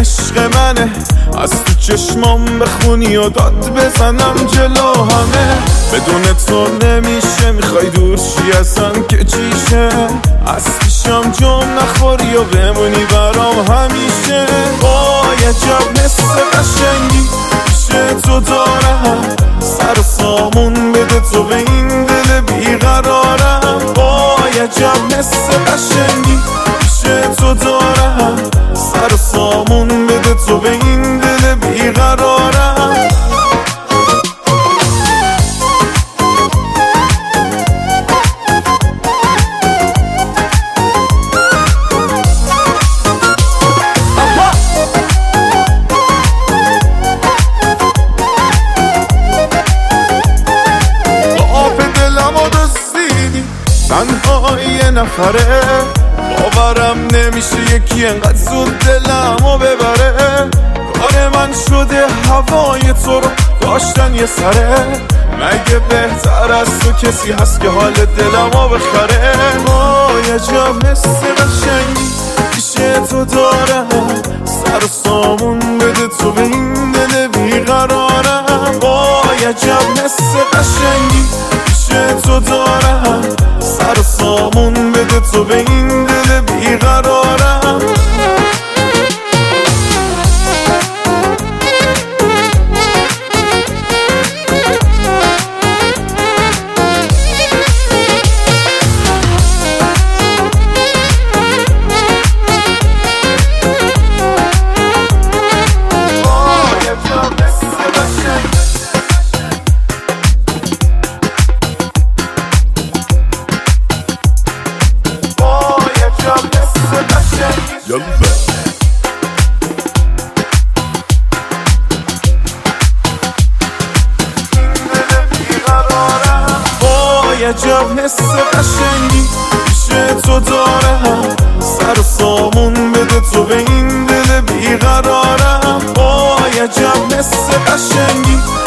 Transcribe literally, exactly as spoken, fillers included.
عشق منه، از تو چشمام بخونی و داد بزنم جلو همه. بدون تو نمیشه، میخوای دور شی ازم که چیشه، از پیشم جام نخوری و بمونی برام همیشه. وای عجب حس قشنگی پیش تو دارم، سر و سامون بده تو به این دل بیقرارم. وای عجب حس قشنگی پیش تو دارم، سر و سامون بده تو به این دل بیقرارم. تنها یه نفره، باورم نمیشه یکی انقدر زود دلمو ببره. کار من شده هوای تو رو داشتن یه سره، مگه بهتر از تو کسی هست که حال دلمو بخره. وای عجب حس قشنگی پیش تو دارم، سر و سامون بده تو به این دل بیقرارم. وای عجب حس قشنگی پیش تو دارم، سر و سامون بده تو به این دل بیقرارم. وای عجب حس قشنگی پیش تو دارم، سر و سامون بده تو به این دل بیقرارم. وای عجب حس قشنگی